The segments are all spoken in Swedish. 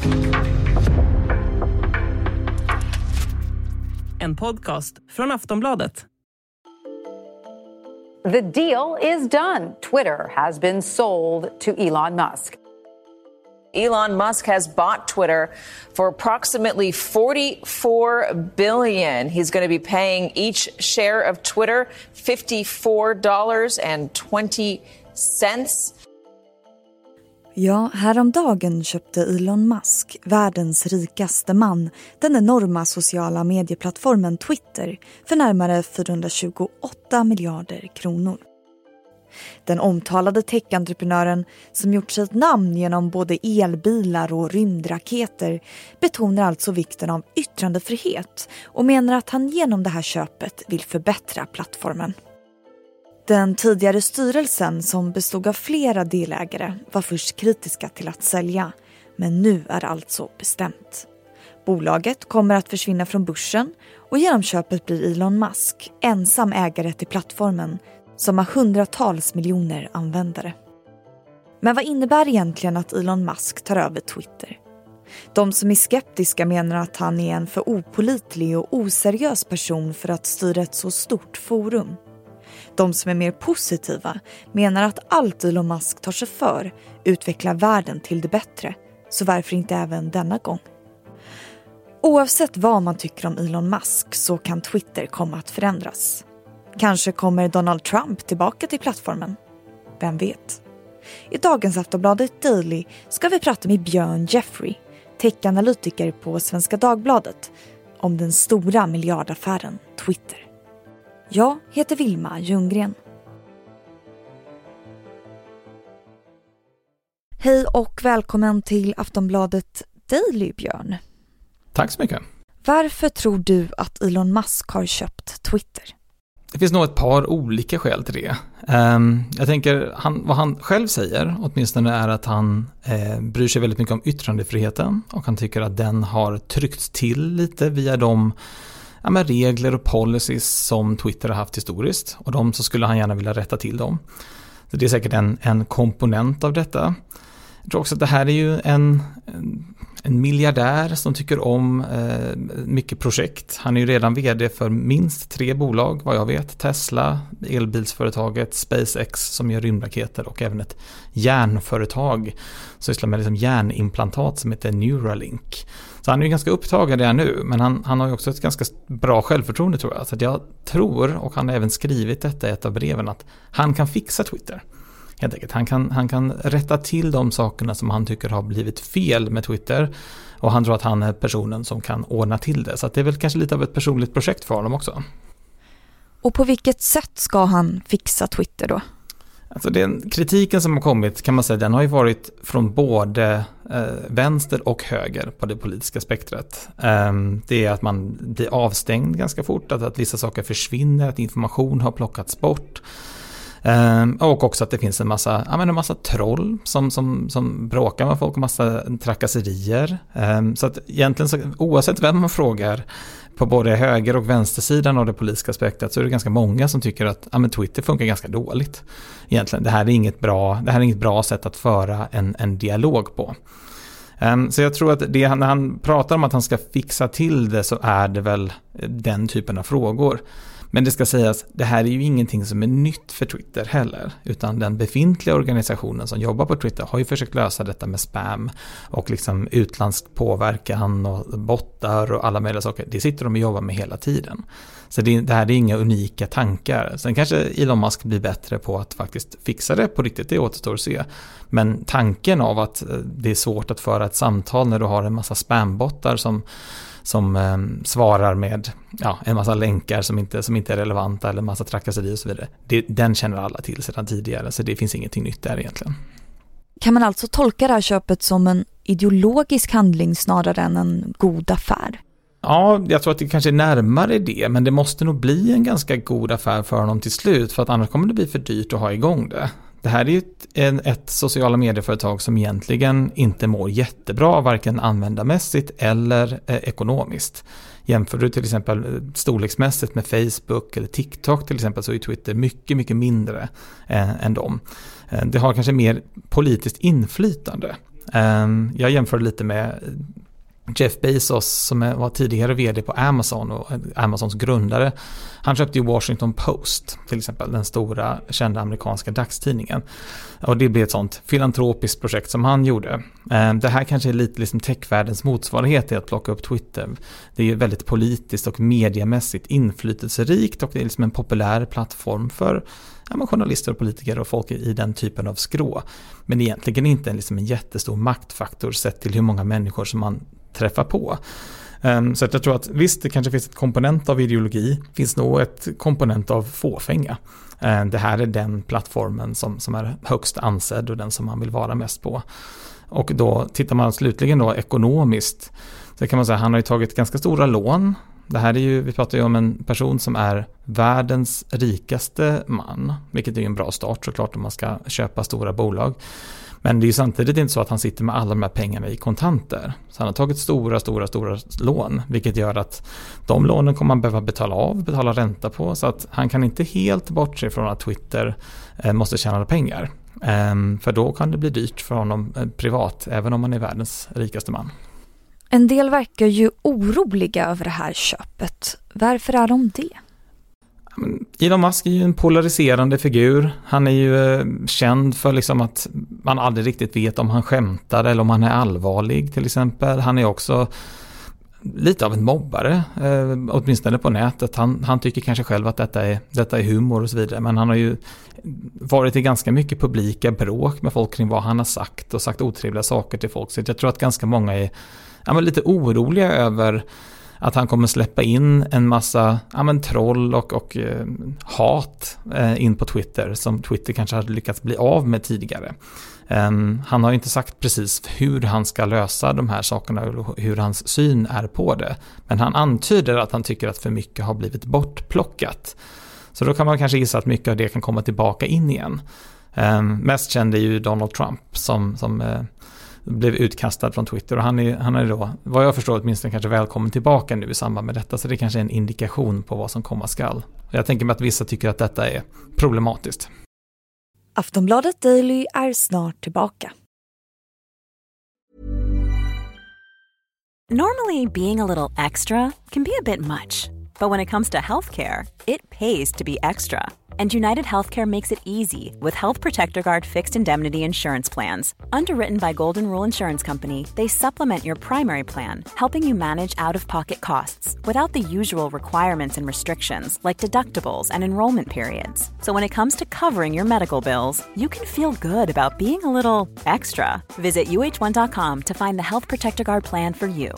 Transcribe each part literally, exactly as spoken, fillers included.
En podcast från Aftonbladet. The deal is done. Twitter has been sold to Elon Musk. Elon Musk has bought Twitter for approximately forty-four billion dollars. He's going to be paying each share of Twitter fifty-four dollars and twenty cents. Ja, häromdagen köpte Elon Musk, världens rikaste man, den enorma sociala medieplattformen Twitter för närmare fyrahundratjugoåtta miljarder kronor. Den omtalade tech-entreprenören som gjort sig ett namn genom både elbilar och rymdraketer betonar alltså vikten av yttrandefrihet och menar att han genom det här köpet vill förbättra plattformen. Den tidigare styrelsen, som bestod av flera delägare, var först kritiska till att sälja, men nu är alltså bestämt. Bolaget kommer att försvinna från börsen och genom köpet blir Elon Musk ensam ägare till plattformen som har hundratals miljoner användare. Men vad innebär egentligen att Elon Musk tar över Twitter? De som är skeptiska menar att han är en för opålitlig och oseriös person för att styra ett så stort forum. De som är mer positiva menar att allt Elon Musk tar sig för utvecklar världen till det bättre, så varför inte även denna gång? Oavsett vad man tycker om Elon Musk så kan Twitter komma att förändras. Kanske kommer Donald Trump tillbaka till plattformen. Vem vet? I dagens Aftonbladet Daily ska vi prata med Björn Jeffrey, tech-analytiker på Svenska Dagbladet, om den stora miljardaffären Twitter. Jag heter Vilma Ljunggren. Hej och välkommen till Aftonbladet Daily, Björn. Tack så mycket. Varför tror du att Elon Musk har köpt Twitter? Det finns nog ett par olika skäl till det. Um, jag tänker, han, vad han själv säger åtminstone är att han eh, bryr sig väldigt mycket om yttrandefriheten och han tycker att den har tryckts till lite via de ja, men regler och policies som Twitter har haft historiskt, och de så skulle han gärna vilja rätta till dem. Så det är säkert en, en komponent av detta. Jag tror också att det här är ju en, en, en miljardär som tycker om eh, mycket projekt. Han är ju redan vd för minst tre bolag, vad jag vet. Tesla, elbilsföretaget, SpaceX som gör rymdraketer och även ett järnföretag som sysslar med liksom järnimplantat som heter Neuralink. Så han är ju ganska upptagen där nu, men han, han har ju också ett ganska bra självförtroende tror jag. Så att jag tror, och han har även skrivit detta i ett av breven, att han kan fixa Twitter. Helt enkelt. Han kan, han kan rätta till de sakerna som han tycker har blivit fel med Twitter, och han tror att han är personen som kan ordna till det. Så att det är väl kanske lite av ett personligt projekt för honom också. Och på vilket sätt ska han fixa Twitter då? Alltså den kritiken som har kommit, kan man säga, den har ju varit från både eh, vänster och höger på det politiska spektret. Eh, det är att man blir avstängd ganska fort, att, att vissa saker försvinner, att information har plockats bort. Um, och också att det finns en massa, ja, men en massa troll som, som, som bråkar med folk och massa trakasserier. Um, så att egentligen, så, oavsett vem man frågar på både höger- och vänstersidan av det politiska spektrat, så är det ganska många som tycker att ja, men Twitter funkar ganska dåligt. Egentligen, det här är inget bra, det här är inget bra sätt att föra en, en dialog på. Um, så jag tror att det, när han pratar om att han ska fixa till det, så är det väl den typen av frågor. Men det ska sägas, det här är ju ingenting som är nytt för Twitter heller, utan den befintliga organisationen som jobbar på Twitter har ju försökt lösa detta med spam och liksom utländsk påverkan och bottar och alla möjliga saker. Det sitter de och jobbar med hela tiden. Så det, det här är inga unika tankar. Sen kanske Elon Musk blir bättre på att faktiskt fixa det på riktigt, det återstår att se. Men tanken av att det är svårt att föra ett samtal när du har en massa spambottar som som eh, svarar med ja, en massa länkar som inte, som inte är relevanta eller en massa trakasserier och så vidare. Det, den känner alla till sedan tidigare, så det finns ingenting nytt där egentligen. Kan man alltså tolka det här köpet som en ideologisk handling snarare än en god affär? Ja, jag tror att det kanske är närmare det, men det måste nog bli en ganska god affär för honom till slut, för att annars kommer det bli för dyrt att ha igång det. Det här är ju ett, en, ett sociala medieföretag som egentligen inte mår jättebra, varken användarmässigt eller eh, ekonomiskt. Jämför du till exempel storleksmässigt med Facebook eller TikTok till exempel, så är Twitter mycket, mycket mindre eh, än dem. Eh, det har kanske mer politiskt inflytande. Um, jag jämför lite med Jeff Bezos som var tidigare vd på Amazon och Amazons grundare. Han köpte ju Washington Post till exempel, den stora kända amerikanska dagstidningen. Och det blev ett sånt filantropiskt projekt som han gjorde. Det här kanske är lite liksom techvärldens motsvarighet till att plocka upp Twitter. Det är ju väldigt politiskt och mediamässigt inflytelserikt och det är liksom en populär plattform för ja, journalister och politiker och folk i den typen av skrå. Men egentligen inte liksom en jättestor maktfaktor sett till hur många människor som man träffa på. Um, så att jag tror att visst, det kanske finns ett komponent av ideologi, finns nog ett komponent av fåfänga. Uh, det här är den plattformen som, som är högst ansedd och den som man vill vara mest på. Och då tittar man slutligen då ekonomiskt, så kan man säga han har ju tagit ganska stora lån. Det här är ju, vi pratar ju om en person som är världens rikaste man, vilket är en bra start såklart om man ska köpa stora bolag. Men det är ju samtidigt inte så att han sitter med alla de här pengarna i kontanter. Så han har tagit stora, stora, stora lån. Vilket gör att de lånen kommer man behöva betala av, betala ränta på. Så att han kan inte helt bortse från att Twitter eh, måste tjäna pengar. Eh, för då kan det bli dyrt för honom eh, privat, även om han är världens rikaste man. En del verkar ju oroliga över det här köpet. Varför är de det? Elon Musk är ju en polariserande figur. Han är ju eh, känd för liksom att man aldrig riktigt vet om han skämtar eller om han är allvarlig till exempel. Han är också lite av en mobbare, eh, åtminstone på nätet. Han, han tycker kanske själv att detta är, detta är humor och så vidare. Men han har ju varit i ganska mycket publika bråk med folk kring vad han har sagt och sagt otrevliga saker till folk. Så jag tror att ganska många är ja, men lite oroliga över att han kommer släppa in en massa ja, men troll och, och eh, hat eh, in på Twitter som Twitter kanske hade lyckats bli av med tidigare. Um, han har inte sagt precis hur han ska lösa de här sakerna och hur hans syn är på det. Men han antyder att han tycker att för mycket har blivit bortplockat. Så då kan man kanske gissa att mycket av det kan komma tillbaka in igen. Um, mest känd är ju Donald Trump som... som eh, blev utkastad från Twitter och han är, han är då, vad jag förstår åtminstone kanske välkommen tillbaka nu i samband med detta, så det kanske är en indikation på vad som komma skall. Jag tänker mig att vissa tycker att detta är problematiskt. Aftonbladet Daily är snart tillbaka. Normally being a little extra can be a bit much, but when it comes to healthcare, it pays to be extra. And United Healthcare makes it easy with Health Protector Guard fixed indemnity insurance plans. Underwritten by Golden Rule Insurance Company, they supplement your primary plan, helping you manage out-of-pocket costs without the usual requirements and restrictions like deductibles and enrollment periods. So when it comes to covering your medical bills, you can feel good about being a little extra. Visit U H one dot com to find the Health Protector Guard plan for you.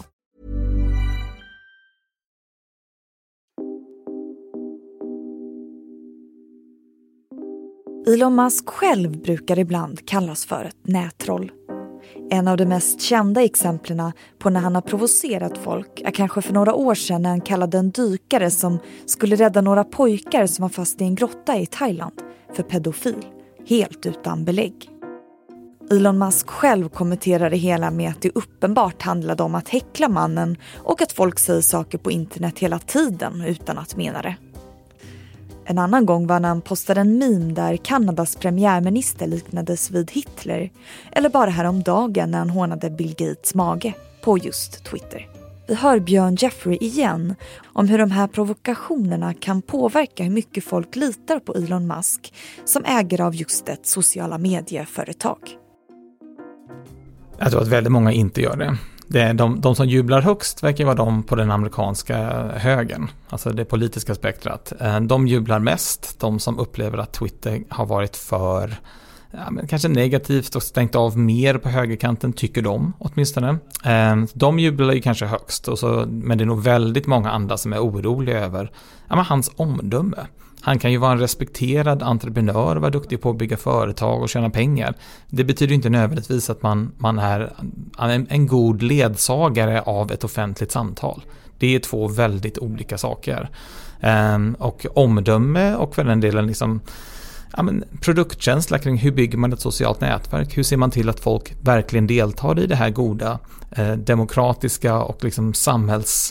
Elon Musk själv brukar ibland kallas för ett nättroll. En av de mest kända exemplen på när han har provocerat folk är kanske för några år sedan när han kallade en dykare som skulle rädda några pojkar som var fast i en grotta i Thailand för pedofil, helt utan belägg. Elon Musk själv kommenterar det hela med att det uppenbart handlade om att häckla mannen och att folk säger saker på internet hela tiden utan att mena det. En annan gång var när han postade en meme där Kanadas premiärminister liknades vid Hitler, eller bara häromdagen när han hånade Bill Gates mage på just Twitter. Vi hör Björn Jeffrey igen om hur de här provokationerna kan påverka hur mycket folk litar på Elon Musk som ägare av just ett sociala medieföretag. Jag tror att väldigt många inte gör det. Det är de, de som jublar högst verkar vara de på den amerikanska högern, alltså det politiska spektrat. De jublar mest, de som upplever att Twitter har varit för ja, men kanske negativt och stängt av mer på högerkanten, tycker de åtminstone. De jublar ju kanske högst, och så, men det är nog väldigt många andra som är oroliga över ja, men hans omdöme. Han kan ju vara en respekterad entreprenör, vara duktig på att bygga företag och tjäna pengar. Det betyder inte nödvändigtvis att man, man är en, en god ledsagare av ett offentligt samtal. Det är två väldigt olika saker. Um, och omdöme och för den delen liksom, ja, men produktkänsla kring hur bygger man ett socialt nätverk. Hur ser man till att folk verkligen deltar i det här goda, eh, demokratiska och liksom samhälls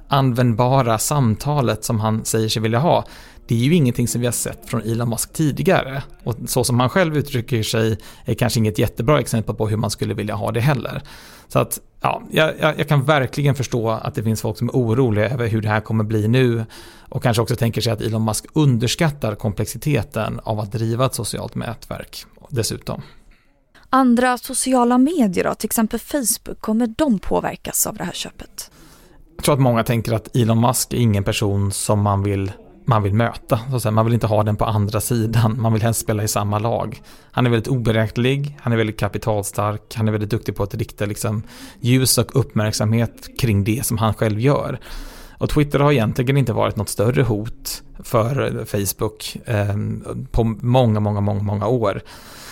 användbara samtalet som han säger sig vilja ha, det är ju ingenting som vi har sett från Elon Musk tidigare. Och så som han själv uttrycker sig är kanske inget jättebra exempel på hur man skulle vilja ha det heller. Så att ja, jag, jag kan verkligen förstå att det finns folk som är oroliga över hur det här kommer bli nu. Och kanske också tänker sig att Elon Musk underskattar komplexiteten av att driva ett socialt nätverk dessutom. Andra sociala medier då, till exempel Facebook, kommer de påverkas av det här köpet? Jag tror att många tänker att Elon Musk är ingen person som man vill, man vill möta. Så att säga. Man vill inte ha den på andra sidan. Man vill helst spela i samma lag. Han är väldigt oberäknelig, han är väldigt kapitalstark, han är väldigt duktig på att rikta liksom, ljus och uppmärksamhet kring det som han själv gör. Och Twitter har egentligen inte varit något större hot för Facebook eh, på många, många, många, många år.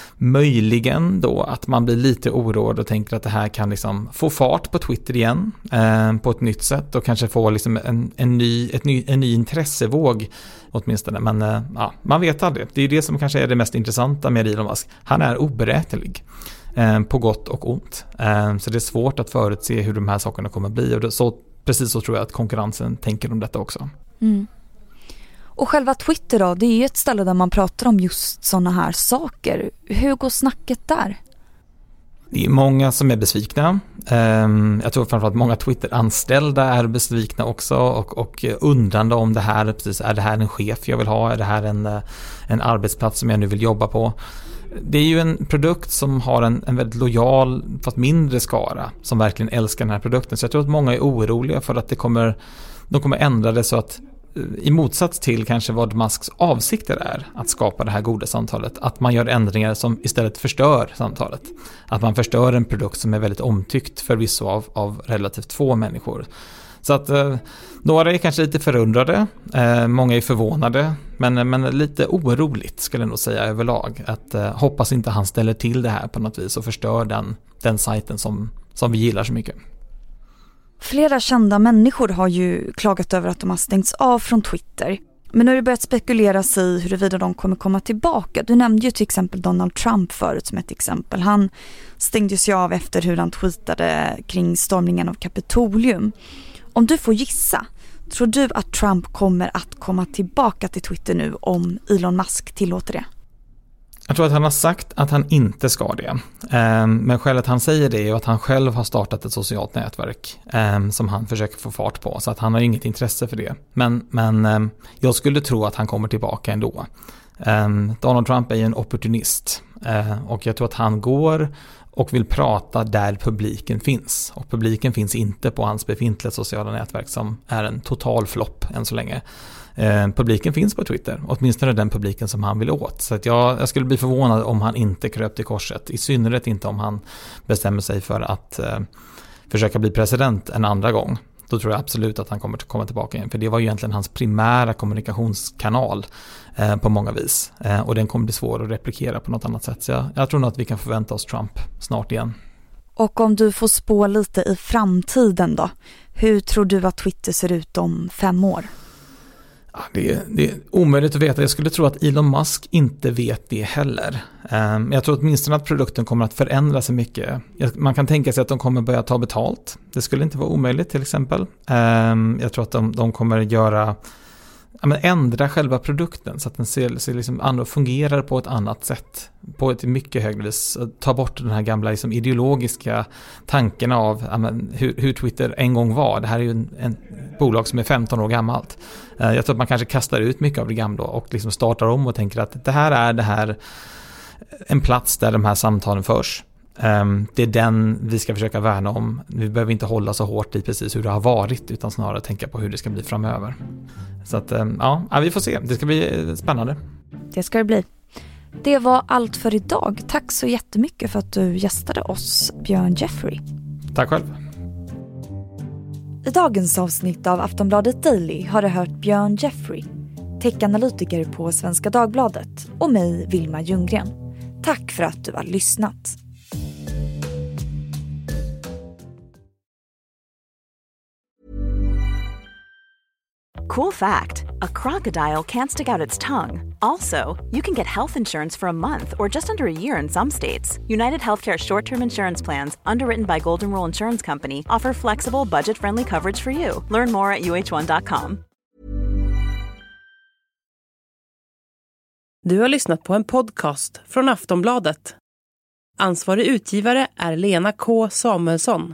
Möjligen då att man blir lite oroad och tänker att det här kan liksom få fart på Twitter igen eh, på ett nytt sätt och kanske få liksom en, en, ny, ett ny, en ny intressevåg åtminstone. Men eh, ja, man vet aldrig. Det är det som kanske är det mest intressanta med Elon Musk. Han är oberäknelig eh, på gott och ont. Eh, så det är svårt att förutse hur de här sakerna kommer bli. Och det, så, precis så tror jag att konkurrensen tänker om detta också. Mm. Och själva Twitter då, det är ju ett ställe där man pratar om just sådana här saker. Hur går snacket där? Det är många som är besvikna. Jag tror framförallt många Twitter-anställda är besvikna också och, och undrande om det här, precis, är det här en chef jag vill ha? Är det här en, en arbetsplats som jag nu vill jobba på? Det är ju en produkt som har en, en väldigt lojal, fast mindre skara som verkligen älskar den här produkten. Så jag tror att många är oroliga för att det kommer, de kommer ändra det så att i motsats till kanske vad Musks avsikter är att skapa det här goda samtalet, att man gör ändringar som istället förstör samtalet. Att man förstör en produkt som är väldigt omtyckt förvisso av, av relativt få människor. Så att eh, några är kanske lite förundrade, eh, många är förvånade, men, men lite oroligt skulle jag nog säga överlag. Att eh, hoppas inte han ställer till det här på något vis och förstör den, den sajten som, som vi gillar så mycket. Flera kända människor har ju klagat över att de har stängts av från Twitter. Men nu har det börjat spekuleras i huruvida de kommer komma tillbaka. Du nämnde ju till exempel Donald Trump förut som ett exempel. Han stängdes ju av efter hur han tweetade kring stormningen av Kapitolium. Om du får gissa, tror du att Trump kommer att komma tillbaka till Twitter nu om Elon Musk tillåter det? Jag tror att han har sagt att han inte ska det. Men skälet han säger det är att han själv har startat ett socialt nätverk som han försöker få fart på. Så att han har inget intresse för det. Men, men jag skulle tro att han kommer tillbaka ändå. Donald Trump är ju en opportunist. Och jag tror att han går och vill prata där publiken finns. Och publiken finns inte på hans befintliga sociala nätverk som är en total flopp än så länge. Eh, publiken finns på Twitter, åtminstone den publiken som han vill åt. Så att jag, jag skulle bli förvånad om han inte kröp till korset, i synnerhet inte om han bestämmer sig för att eh, försöka bli president en andra gång. Då tror jag absolut att han kommer att komma tillbaka igen, för det var ju egentligen hans primära kommunikationskanal eh, på många vis. Eh, och den kommer bli svår att replikera på något annat sätt. Så jag, jag tror nog att vi kan förvänta oss Trump snart igen. Och om du får spå lite i framtiden då, hur tror du att Twitter ser ut om fem år? Det är, det är omöjligt att veta. Jag skulle tro att Elon Musk inte vet det heller. Um, jag tror åtminstone att produkten kommer att förändra sig mycket. Man kan tänka sig att de kommer börja ta betalt. Det skulle inte vara omöjligt till exempel. Um, jag tror att de, de kommer göra ja, men ändra själva produkten så att den ser, ser liksom, fungerar på ett annat sätt. På ett mycket högre vis. Ta bort den här gamla liksom, ideologiska tanken av ja, men, hur, hur Twitter en gång var. Det här är ju en, en bolag som är femton år gammalt. Uh, jag tror att man kanske kastar ut mycket av det gamla och liksom startar om och tänker att det här är det här en plats där de här samtalen förs. Um, det är den vi ska försöka värna om. Vi behöver inte hålla så hårt i precis hur det har varit utan snarare tänka på hur det ska bli framöver. Så att, um, ja, vi får se. Det ska bli spännande. Det ska det bli. Det var allt för idag. Tack så jättemycket för att du gästade oss, Björn Jeffrey. Tack själv. I dagens avsnitt av Aftonbladet Daily har du hört Björn Jeffrey, tech-analytiker på Svenska Dagbladet, och mig, Vilma Ljunggren. Tack för att du har lyssnat. Cool fact, a crocodile can't stick out its tongue. Also, you can get health insurance for a month or just under a year in some states. United Healthcare short-term insurance plans, underwritten by Golden Rule Insurance Company, offer flexible, budget-friendly coverage for you. Learn more at U H one dot com. Du har lyssnat på en podcast från Aftonbladet. Ansvarig utgivare är Lena K. Samuelsson.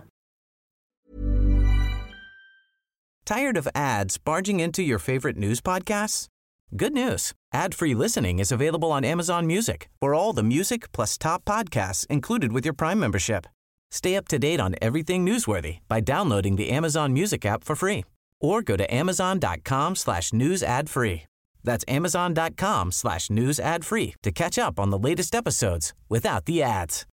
Tired of ads barging into your favorite news podcasts? Good news. Ad-free listening is available on Amazon Music for all the music plus top podcasts included with your Prime membership. Stay up to date on everything newsworthy by downloading the Amazon Music app for free or go to amazon.com slash news ad free. That's amazon.com slash news ad free to catch up on the latest episodes without the ads.